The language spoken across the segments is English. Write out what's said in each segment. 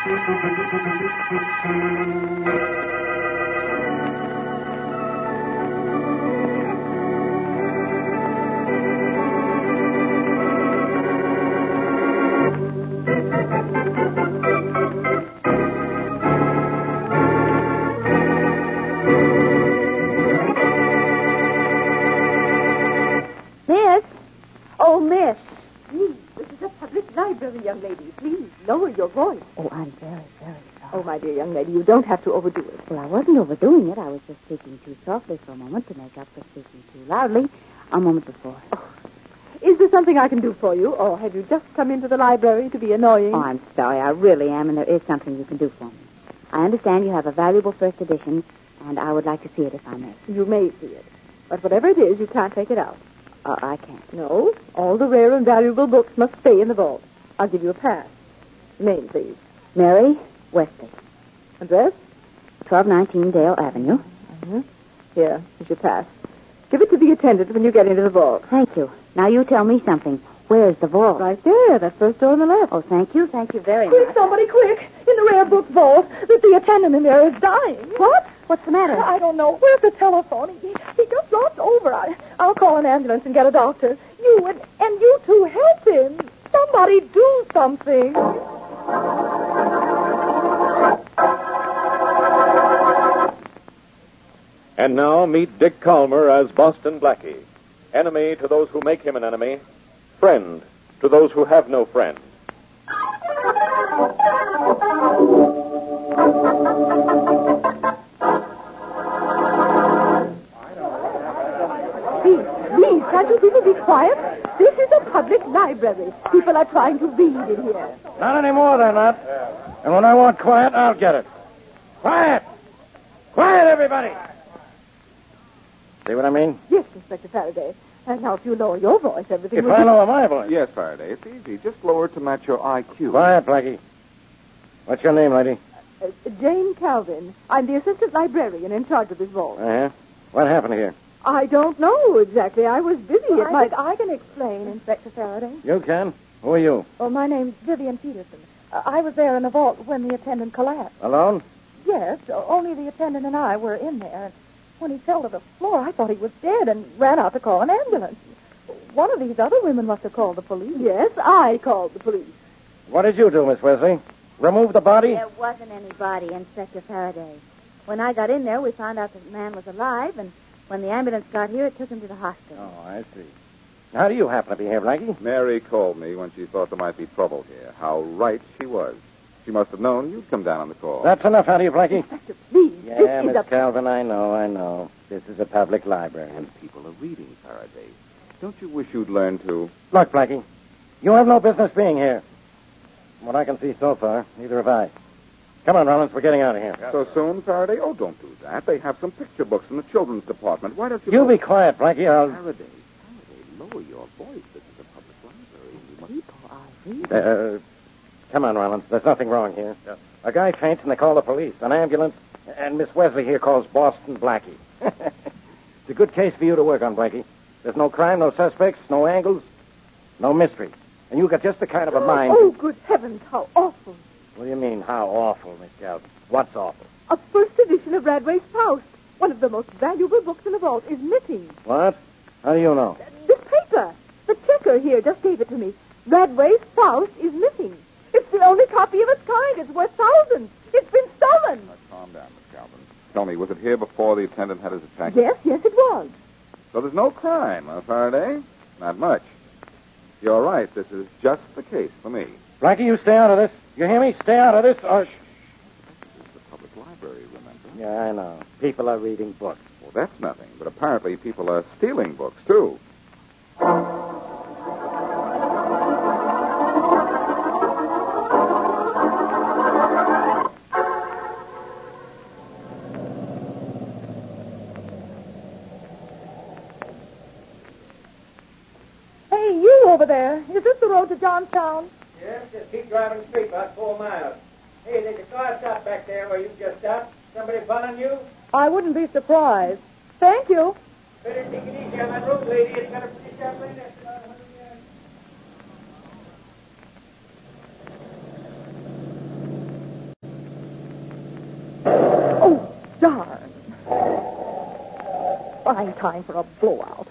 Miss? Oh, miss. Please, this is a public library, young lady. Please, lower your voice. Oh, I'm very, very sorry. Oh, my dear young lady, you don't have to overdo it. Well, I wasn't overdoing it. I was just speaking too softly for a moment to make up for speaking too loudly a moment before. Is there something I can do for you, or have you just come into the library to be annoying? Oh, I'm sorry. I really am, and there is something you can do for me. I understand you have a valuable first edition, and I would like to see it if I may. You may see it. But whatever it is, you can't take it out. I can't. No, all the rare and valuable books must stay in the vault. I'll give you a pass. Name, please. Mary Wesley, Address? 1219 Dale Avenue. Here, here's your pass. Give it to the attendant when you get into the vault. Thank you. Now you tell me something. Where's the vault? Right there, that first door on the left. Oh, thank you. Thank you very Quick, much. somebody, quick! In the rare book vault, that the attendant in there is dying. What? What's the matter? I don't know. Where's the telephone? He just lost over. I'll call an ambulance and get a doctor. You and you two help him. Somebody do something. And now meet Dick Calmer as Boston Blackie. Enemy to those who make him an enemy. Friend to those who have no friend. Please, can't you people be quiet? This is a public library. People are trying to read in here. Not anymore, they're not. And when I want quiet, I'll get it. Quiet! Quiet, everybody! See what I mean? Yes, Inspector Faraday. And now if you lower your voice, everything If will I be... lower my voice. Yes, Faraday. It's easy. Just lower it to match your IQ. Quiet, Blackie. What's your name, lady? Jane Calvin. I'm the assistant librarian in charge of this vault. Uh-huh. What happened here? I don't know exactly. I was busy. I think I can explain, Inspector Faraday. You can? Who are you? Oh, my name's Vivian Peterson. I was there in the vault when the attendant collapsed. Alone? Yes, only the attendant and I were in there. And when he fell to the floor, I thought he was dead and ran out to call an ambulance. One of these other women must have called the police. Yes, I called the police. What did you do, Miss Wesley? Remove the body? There wasn't any body, Inspector Faraday. When I got in there, we found out that the man was alive, and when the ambulance got here, it took him to the hospital. Oh, I see. How do you happen to be here, Blackie? Mary called me when she thought there might be trouble here. How right she was. She must have known you'd come down on the call. That's enough out of you, Blackie. Inspector, please. Yeah, this is Miss a... Calvin, I know. This is a public library. And people are reading, Faraday. Don't you wish you'd learn to... Look, Blackie, you have no business being here. From what I can see so far, neither have I. Come on, Rollins, we're getting out of here. So soon, Faraday? Oh, don't do that. They have some picture books in the children's department. Why don't you... You be quiet, Blackie. Faraday, lower your voice. This is a public library. You must... People are reading. Come on, Rollins. There's nothing wrong here. A guy faints and they call the police. An ambulance, and Miss Wesley here calls Boston Blackie. It's a good case for you to work on, Blackie. There's no crime, no suspects, no angles, no mystery. And you got just the kind of a mind... Oh, good heavens, how awful. What do you mean, how awful, Miss Calvin? What's awful? A first edition of Radway's Faust. One of the most valuable books in the vault is missing. What? How do you know? This paper. The checker here just gave it to me. Radway's Faust is missing. It's the only copy of its kind. It's worth thousands. It's been stolen. Now, calm down, Miss Calvin. Tell me, was it here before the attendant had his attack? Yes, it was. So there's no crime, huh, Faraday? Not much. You're right. This is just the case for me. Blackie, you stay out of this. You hear me? Stay out of this, or... This is the public library, remember? Yeah, I know. People are reading books. Well, that's nothing. But apparently people are stealing books, too. Hey, you over there. Is this the road to Johnstown? Yes, just keep driving straight about 4 miles. Hey, there's a car stopped back there where you just stopped. Somebody following you? I wouldn't be surprised. Thank you. Better take it easy on that road, lady. It's got a pretty sharp lane that's about 100 yards. fine time for a blowout.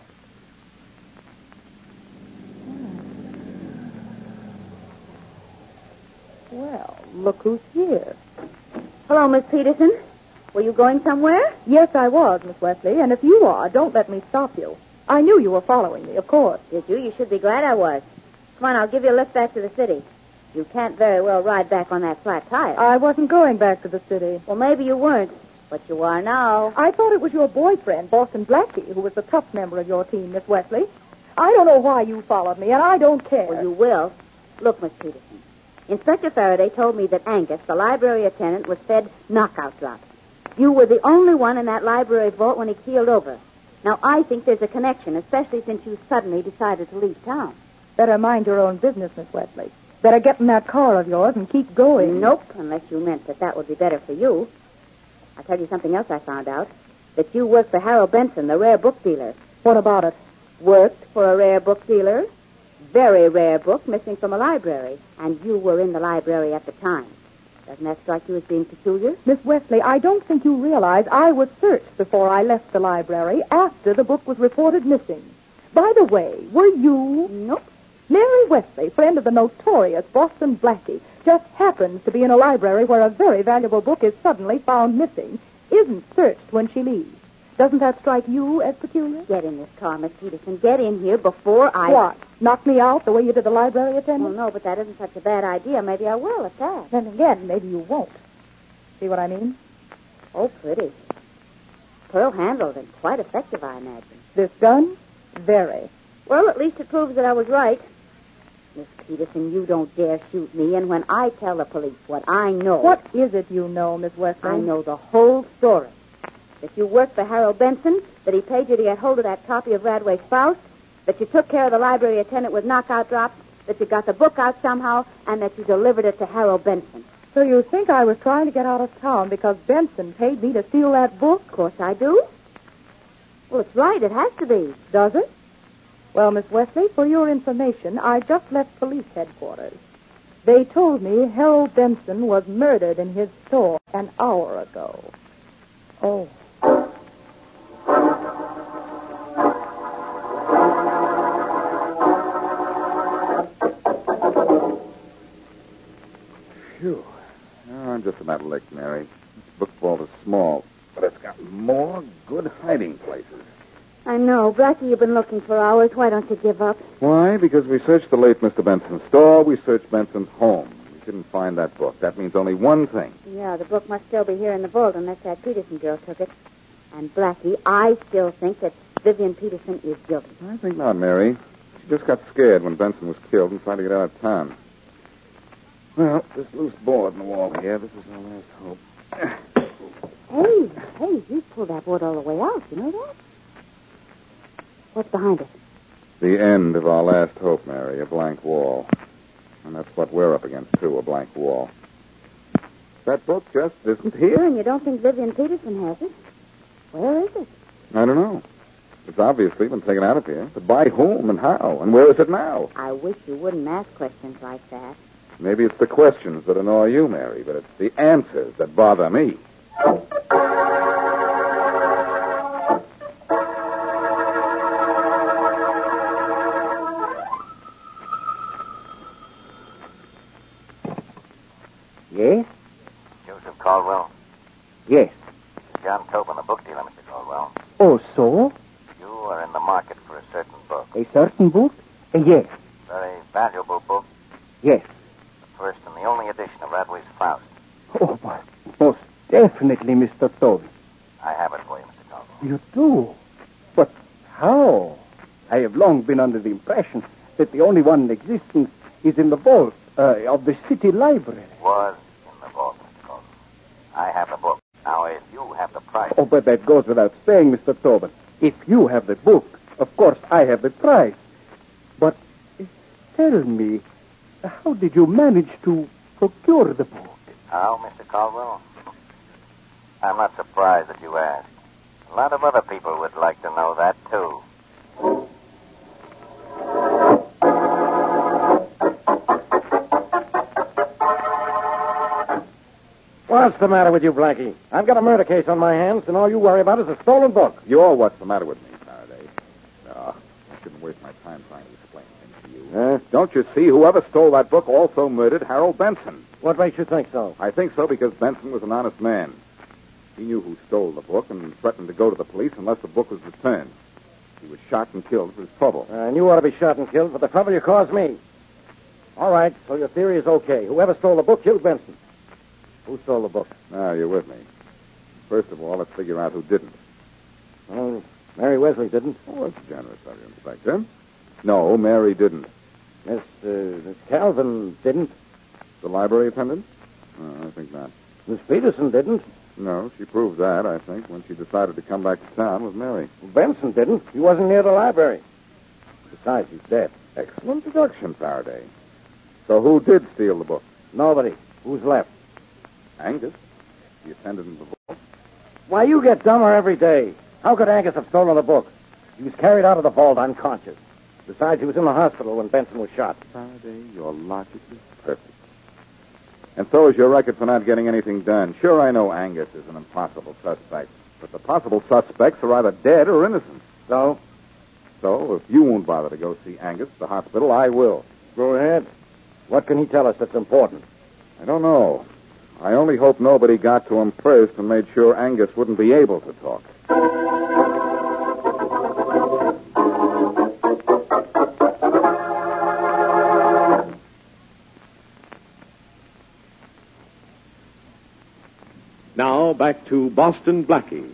Well, look who's here. Hello, Miss Peterson. Were you going somewhere? Yes, I was, Miss Wesley, and if you are, don't let me stop you. I knew you were following me, of course. Did you? You should be glad I was. Come on, I'll give you a lift back to the city. You can't very well ride back on that flat tire. I wasn't going back to the city. Well, maybe you weren't, but you are now. I thought it was your boyfriend, Boston Blackie, who was the tough member of your team, Miss Wesley. I don't know why you followed me, and I don't care. Well, you will. Look, Miss Peterson, Inspector Faraday told me that Angus, the library attendant, was fed knockout drops. You were the only one in that library vault when he keeled over. Now, I think there's a connection, especially since you suddenly decided to leave town. Better mind your own business, Miss Wesley. Better get in that car of yours and keep going. Nope, unless you meant that would be better for you. I'll tell you something else I found out. That you work for Harold Benson, the rare book dealer. What about it? Worked for a rare book dealer. Very rare book missing from a library. And you were in the library at the time. Doesn't that strike you as being peculiar? Miss Wesley, I don't think you realize I was searched before I left the library after the book was reported missing. By the way, were you... Nope. Mary Wesley, friend of the notorious Boston Blackie, just happens to be in a library where a very valuable book is suddenly found missing, isn't searched when she leaves. Doesn't that strike you as peculiar? Get in this car, Miss Peterson. Get in here before I... What? Knock me out the way you did the library Well, attendant? no, but that isn't such a bad idea. Maybe I will at that. Then again, maybe you won't. See what I mean? Oh, pretty. Pearl-handled and quite effective, I imagine. This gun? Very. Well, at least it proves that I was right. Miss Peterson, you don't dare shoot me, and when I tell the police what I know... What is it you know, Miss Wesley? I know the whole story. That you worked for Harold Benson, that he paid you to get hold of that copy of Radway's Faust, that you took care of the library attendant with knockout drops, that you got the book out somehow, and that you delivered it to Harold Benson. So you think I was trying to get out of town because Benson paid me to steal that book? Of course I do. Well, it's right. It has to be. Does it? Well, Miss Wesley, for your information, I just left police headquarters. They told me Harold Benson was murdered in his store an hour ago. Oh. Phew. Oh, I'm just about licked, Mary. This book vault is small, but it's got more good hiding places. I know. Blackie, you've been looking for hours. Why don't you give up? Why? Because we searched the late Mr. Benson's store, we searched Benson's home. We couldn't find that book. That means only one thing. Yeah, the book must still be here in the vault unless that Peterson girl took it. And Blackie, I still think that Vivian Peterson is guilty. I think not, Mary. She just got scared when Benson was killed and tried to get out of town. Well, this loose board in the wall here, this is our last hope. Hey, you pulled that board all the way out. You know that? What's behind it? The end of our last hope, Mary, a blank wall. And that's what we're up against, too, a blank wall. That book just isn't here. And you don't think Vivian Peterson has it? Where is it? I don't know. It's obviously been taken out of here. But by whom and how? And where is it now? I wish you wouldn't ask questions like that. Maybe it's the questions that annoy you, Mary, but it's the answers that bother me. Yes? Joseph Caldwell. Yes. John Tobin, the book dealer, Mr. Caldwell. Oh, so? You are in the market for a certain book. A certain book? Yes. Very valuable book. Yes. The first and the only edition of Radway's Faust. Oh, but most definitely, Mr. Tobin. I have it for you, Mr. Caldwell. You do? But how? I have long been under the impression that the only one in existence is in the vault of the city library. Was in the vault, Mr. Caldwell. I have the book. Now, if you have the price... Oh, but that goes without saying, Mr. Tobin. If you have the book, of course I have the price. But tell me, how did you manage to procure the book? How, Mr. Caldwell? I'm not surprised that you asked. A lot of other people would like to know that, too. What's the matter with you, Blackie? I've got a murder case on my hands, and all you worry about is a stolen book. You're what's the matter with me, Faraday. No, I shouldn't waste my time trying to explain things to you. Don't you see? Whoever stole that book also murdered Harold Benson. What makes you think so? I think so because Benson was an honest man. He knew who stole the book and threatened to go to the police unless the book was returned. He was shot and killed for his trouble. And you ought to be shot and killed for the trouble you caused me. All right, so your theory is okay. Whoever stole the book killed Benson. Who stole the book? Now, you're with me. First of all, let's figure out who didn't. Well, Mary Wesley didn't. Oh, that's generous of you, Inspector. No, Mary didn't. Miss Calvin didn't. The library attendant? I think not. Miss Peterson didn't. No, she proved that, I think, when she decided to come back to town with Mary. Benson didn't. He wasn't near the library. Besides, he's dead. Excellent deduction, Faraday. So who did steal the book? Nobody. Who's left? Angus, the attendant in the vault. Why, you get dumber every day. How could Angus have stolen the book? He was carried out of the vault unconscious. Besides, he was in the hospital when Benson was shot. Faraday, your logic is perfect. And so is your record for not getting anything done. Sure, I know Angus is an impossible suspect, but the possible suspects are either dead or innocent. So? So, if you won't bother to go see Angus at the hospital, I will. Go ahead. What can he tell us that's important? I don't know. I only hope nobody got to him first and made sure Angus wouldn't be able to talk. Now, back to Boston Blackie.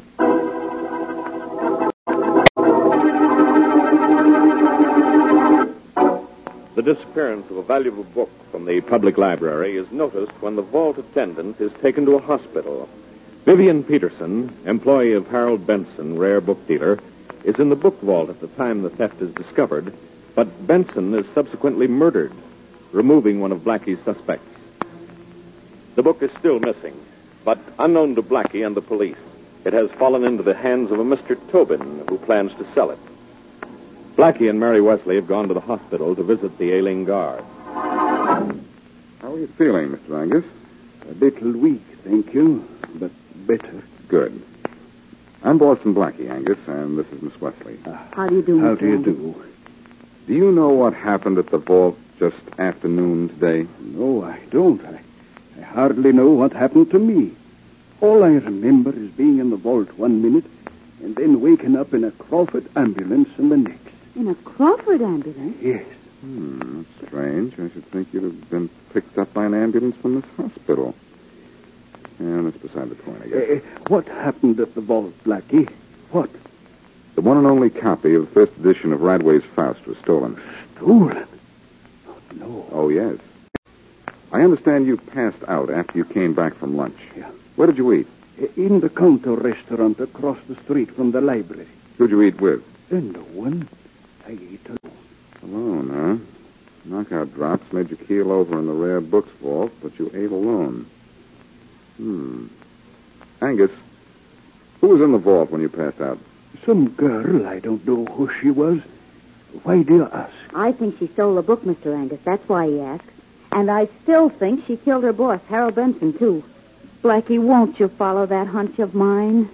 The disappearance of a valuable book from the public library is noticed when the vault attendant is taken to a hospital. Vivian Peterson, employee of Harold Benson, rare book dealer, is in the book vault at the time the theft is discovered, but Benson is subsequently murdered, removing one of Blackie's suspects. The book is still missing, but unknown to Blackie and the police, it has fallen into the hands of a Mr. Tobin, who plans to sell it. Blackie and Mary Wesley have gone to the hospital to visit the ailing guard. How are you feeling, Mr. Angus? A little weak, thank you, but better. Good. I'm Boston Blackie, Angus, and this is Miss Wesley. How do you do, How Mr. do you Angus? do? Do you know what happened at the vault just after noon today? No, I don't. I hardly know what happened to me. All I remember is being in the vault one minute and then waking up in a Crawford ambulance in the next. In a Crawford ambulance? Yes. That's strange. I should think you'd have been picked up by an ambulance from this hospital. Yeah, that's beside the point, I guess. What happened at the vault, Blackie? What? The one and only copy of the first edition of Radway's Faust was stolen. Stolen? Oh, no. Oh, yes. I understand you passed out after you came back from lunch. Yeah. Where did you eat? In the counter restaurant across the street from the library. Who'd you eat with? No one. I ate alone. Alone, huh? Knockout drops made you keel over in the rare books vault, but you ate alone. Angus, who was in the vault when you passed out? Some girl. I don't know who she was. Why do you ask? I think she stole the book, Mr. Angus. That's why he asked. And I still think she killed her boss, Harold Benson, too. Blackie, won't you follow that hunch of mine?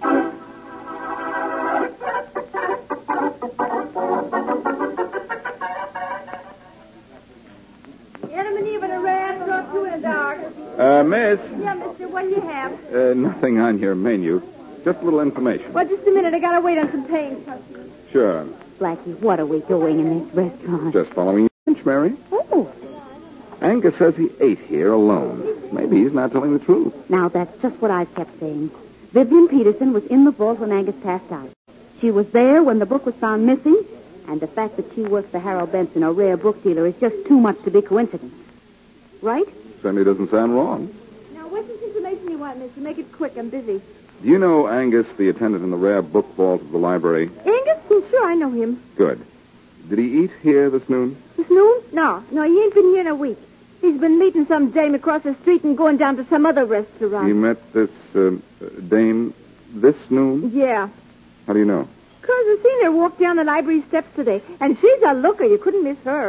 Adam and Eve in a restaurant, two in a dark. Miss? Yeah, mister, what do you have? Nothing on your menu. Just a little information. Well, just a minute. I gotta wait on some paying customers. Sure. Blackie, what are we doing in this restaurant? Just following your inch, Mary. Oh, Angus says he ate here alone. Maybe he's not telling the truth. now that's just what I've kept saying. Vivian Peterson was in the vault when Angus passed out. She was there when the book was found missing, and the fact that she works for Harold Benson, a rare book dealer, is just too much to be coincidence. Right? Certainly doesn't sound wrong. Now, what's this information you want, mister? Make it quick. I'm busy. Do you know Angus, the attendant in the rare book vault of the library? Angus? Well, sure, I know him. Good. Did he eat here this noon? This noon? No, he ain't been here in a week. He's been meeting some dame across the street and going down to some other restaurant. He met this dame this noon? Yeah. How do you know? 'Cause I seen her walk down the library steps today, and she's a looker. You couldn't miss her.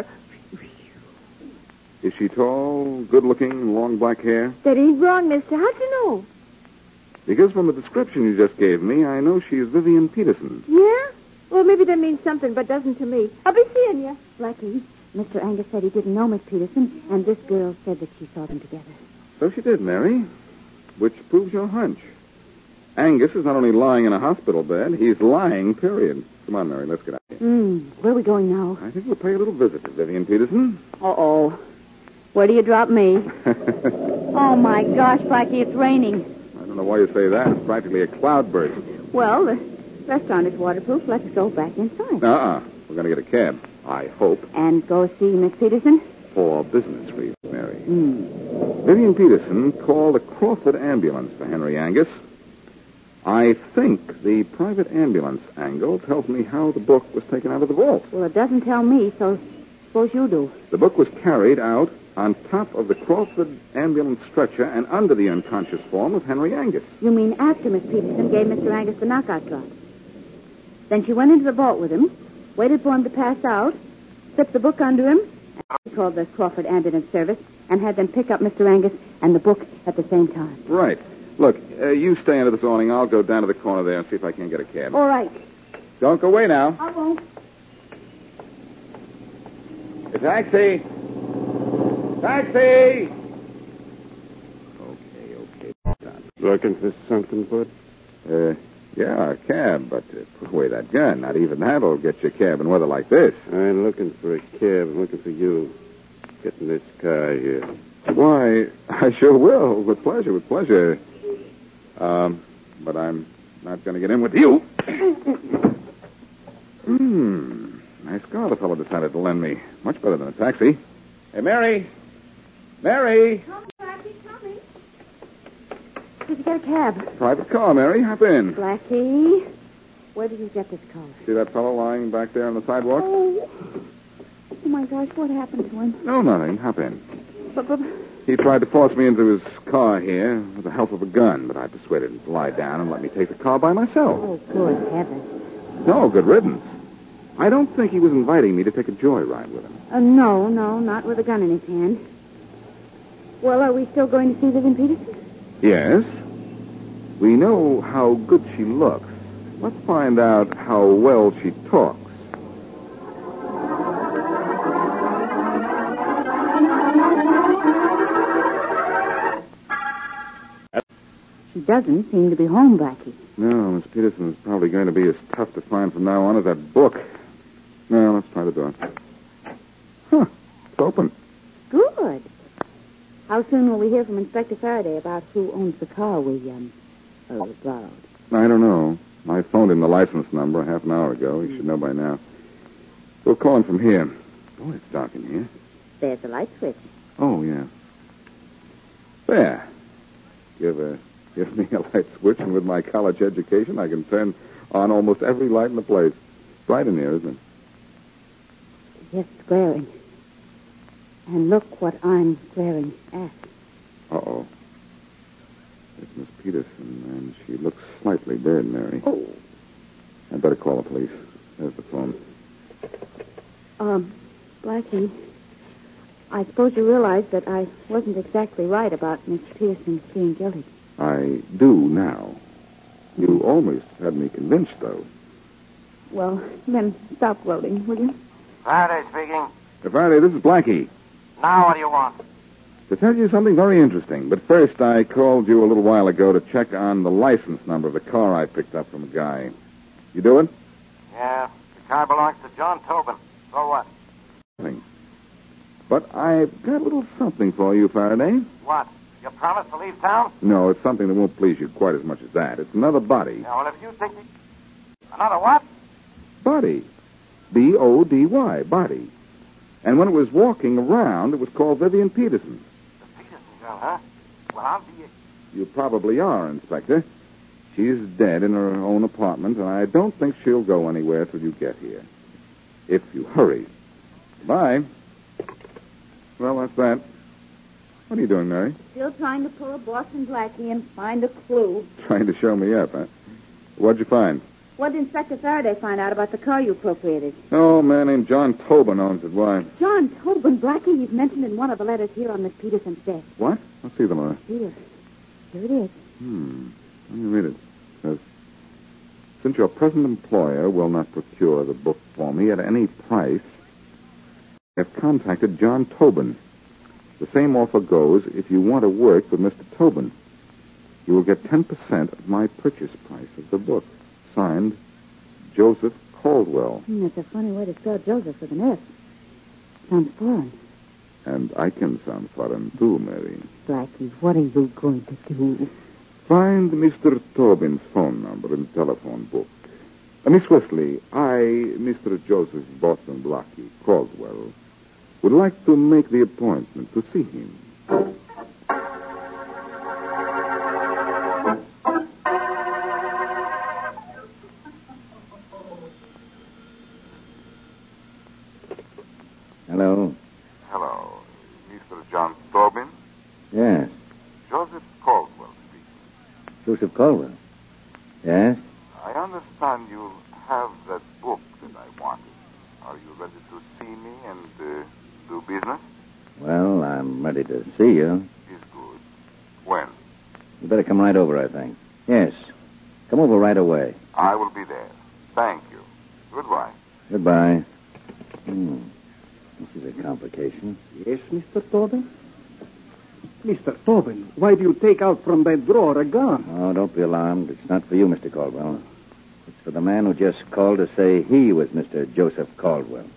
Is she tall, good-looking, long black hair? That ain't wrong, mister. How'd you know? Because from the description you just gave me, I know she is Vivian Peterson. Yeah? Well, maybe that means something, but doesn't to me. I'll be seeing you. Blackie, Mr. Angus said he didn't know Miss Peterson, and this girl said that she saw them together. So she did, Mary, which proves your hunch. Angus is not only lying in a hospital bed, he's lying, period. Come on, Mary, let's get out of here. Where are we going now? I think we'll pay a little visit to Vivian Peterson. Uh-oh. Where do you drop me? Oh, my gosh, Blackie, it's raining. I don't know why you say that. It's practically a cloudburst. Well, the restaurant is waterproof. Let's go back inside. We're going to get a cab, I hope. And go see Miss Peterson? For business reasons, Mary. Vivian Peterson called a Crawford ambulance for Henry Angus. I think the private ambulance angle tells me how the book was taken out of the vault. Well, it doesn't tell me, so suppose you do. The book was carried out on top of the Crawford ambulance stretcher and under the unconscious form of Henry Angus. You mean after Miss Peterson gave Mr. Angus the knockout drop? Then she went into the vault with him, waited for him to pass out, slipped the book under him, and called the Crawford ambulance service, and had them pick up Mr. Angus and the book at the same time. Right. Look, you stay under this awning. I'll go down to the corner there and see if I can't get a cab. All right. Don't go away now. I won't. A taxi! Taxi! Okay. Looking for something, Bud? Yeah, a cab, but put away that gun. Not even that'll get you a cab in weather like this. I ain't looking for a cab. I'm looking for you. Get in this car here. Why, I sure will. With pleasure. But I'm not going to get in with you. Nice car the fellow decided to lend me. Much better than a taxi. Hey, Mary! Mary! Coming, Blackie, coming. Did you get a cab? Private car, Mary. Hop in. Blackie, where did you get this car? See that fellow lying back there on the sidewalk? Oh, my gosh, what happened to him? No, nothing. Hop in. But... He tried to force me into his car here with the help of a gun, but I persuaded him to lie down and let me take the car by myself. Oh, good heavens. No, good riddance. I don't think he was inviting me to take a joyride with him. No, not with a gun in his hand. Well, are we still going to see Vivian Peterson? Yes. We know how good she looks. Let's find out how well she talks. She doesn't seem to be home, Blackie. No, Miss Peterson is probably going to be as tough to find from now on as that book. Now, let's try the door. Huh. It's open. Good. How soon will we hear from Inspector Faraday about who owns the car we, borrowed? I don't know. I phoned him the license number half an hour ago. He should know by now. We'll call him from here. Boy, it's dark in here. There's the light switch. Oh, yeah. There. Give me a light switch, and with my college education, I can turn on almost every light in the place. It's bright in here, isn't it? Yes, it's glaring. And look what I'm glaring at. Uh-oh. It's Miss Peterson, and she looks slightly dead, Mary. Oh. I'd better call the police. There's the phone. Blackie, I suppose you realize that I wasn't exactly right about Miss Peterson being guilty. I do now. You almost had me convinced, though. Well, then stop gloating, will you? Faraday speaking. Faraday, this is Blackie. Now what do you want? To tell you something very interesting. But first, I called you a little while ago to check on the license number of the car I picked up from a guy. You do it? Yeah, the car belongs to John Tobin. So what? Nothing. But I've got a little something for you, Faraday. What? You promised to leave town? No, it's something that won't please you quite as much as that. It's another body. Yeah, well, if you think... Another what? Body. B-O-D-Y, body. And when it was walking around, it was called Vivian Peterson. The Peterson girl, huh? Well, I'll be... You probably are, Inspector. She's dead in her own apartment, and I don't think she'll go anywhere till you get here. If you hurry. Bye. Well, that's that. What are you doing, Mary? Still trying to pull a Boston Blackie and find a clue. Trying to show me up, huh? What'd you find? What did Inspector Faraday find out about the car you appropriated? Oh, a man named John Tobin owns it. Why? John Tobin, Blackie, he's mentioned in one of the letters here on Miss Peterson's desk. What? Let's see the letter. Here it is. Let me read it. It says, since your present employer will not procure the book for me at any price, I have contacted John Tobin. The same offer goes if you want to work with Mr. Tobin. You will get 10% of my purchase price of the book. Signed, Joseph Caldwell. That's a funny way to spell Joseph with an F. Sounds foreign. And I can sound foreign, too, Mary. Blackie, what are you going to do? Find Mr. Tobin's phone number in the telephone book. Miss Wesley, Mr. Joseph Boston Blackie Caldwell, would like to make the appointment to see him. Hello? Hello. Mr. John Tobin? Yes. Joseph Caldwell speaking. Joseph Caldwell? Yes? I understand you have that book that I wanted. Are you ready to see me and do business? Well, I'm ready to see you. Is good. When? You better come right over, I think. Yes. Come over right away. I will be there. Thank you. Goodbye. Goodbye. This is a complication. Yes, Mr. Tobin? Mr. Tobin, why do you take out from that drawer a gun? Oh, don't be alarmed. It's not for you, Mr. Caldwell. It's for the man who just called to say he was Mr. Joseph Caldwell.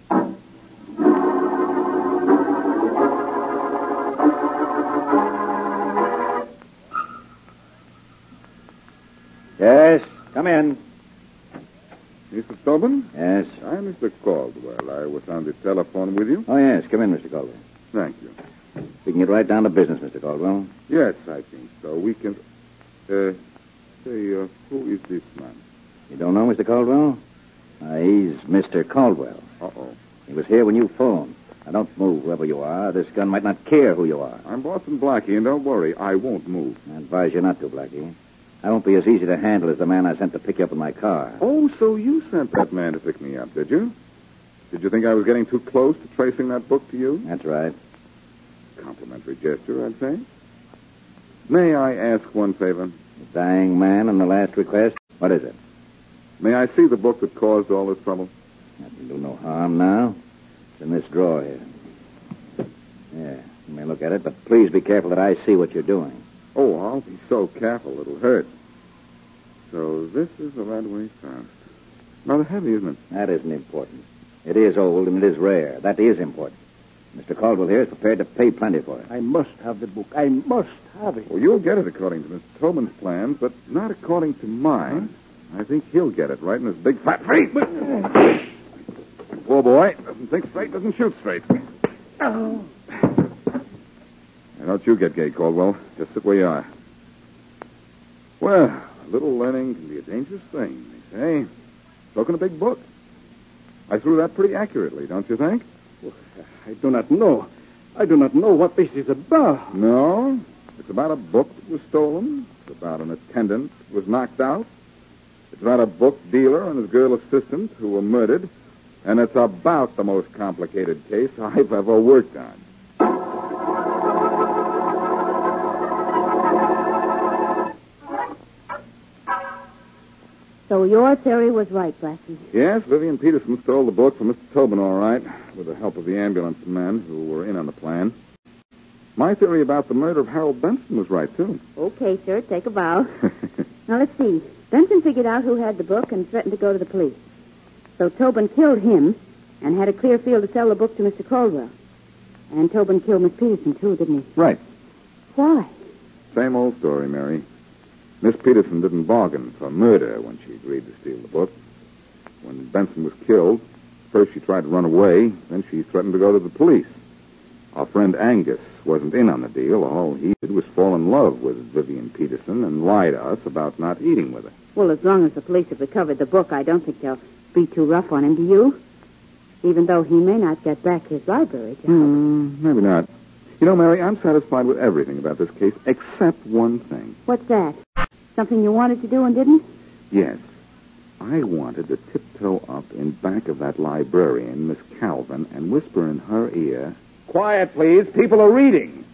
Yes, come in. Mr. Tobin? Yes. I'm Mr. Caldwell. I was on the telephone with you. Oh, yes, come in, Mr. Caldwell. Thank you. We can get right down to business, Mr. Caldwell. Yes, I think so. We can... who is this man? You don't know Mr. Caldwell? He's Mr. Caldwell. Uh-oh. He was here when you phoned. Now, don't move, whoever you are. This gun might not care who you are. I'm Boston Blackie, and don't worry, I won't move. I advise you not to, Blackie. I won't be as easy to handle as the man I sent to pick you up in my car. Oh, so you sent that man to pick me up, did you? Did you think I was getting too close to tracing that book to you? That's right. Complimentary gesture, I'd say. May I ask one favor? The dying man and the last request? What is it? May I see the book that caused all this trouble? That can do no harm now. It's in this drawer here. Yeah, you may look at it, but please be careful that I see what you're doing. Oh, I'll be so careful, it'll hurt. So this is the Radway Faust. Rather heavy, isn't it? That isn't important. It is old and it is rare. That is important. Mr. Caldwell here is prepared to pay plenty for it. I must have the book. I must have it. Well, you'll get it according to Mr. Tobin's plans, but not according to mine. Huh? I think he'll get it right in his big fat face. Poor boy. Doesn't think straight, doesn't shoot straight. Oh. Now, don't you get gay, Caldwell. Just sit where you are. Well, a little learning can be a dangerous thing, they say. So can a big book. I threw that pretty accurately, don't you think? Well, I do not know. I do not know what this is about. No. It's about a book that was stolen. It's about an attendant who was knocked out. It's about a book dealer and his girl assistant who were murdered. And it's about the most complicated case I've ever worked on. So your theory was right, Blackie. Yes, Vivian Peterson stole the book from Mr. Tobin, all right, with the help of the ambulance men who were in on the plan. My theory about the murder of Harold Benson was right, too. Okay, sir, take a bow. Now, let's see. Benson figured out who had the book and threatened to go to the police. So Tobin killed him and had a clear field to sell the book to Mr. Caldwell. And Tobin killed Miss Peterson, too, didn't he? Right. Why? Same old story, Mary. Miss Peterson didn't bargain for murder when she agreed to steal the book. When Benson was killed, first she tried to run away, then she threatened to go to the police. Our friend Angus wasn't in on the deal. All he did was fall in love with Vivian Peterson and lie to us about not eating with her. Well, as long as the police have recovered the book, I don't think they'll be too rough on him, do you? Even though he may not get back his library job. Maybe not. You know, Mary, I'm satisfied with everything about this case except one thing. What's that? Something you wanted to do and didn't? Yes. I wanted to tiptoe up in back of that librarian, Miss Calvin, and whisper in her ear, "Quiet, please. People are reading."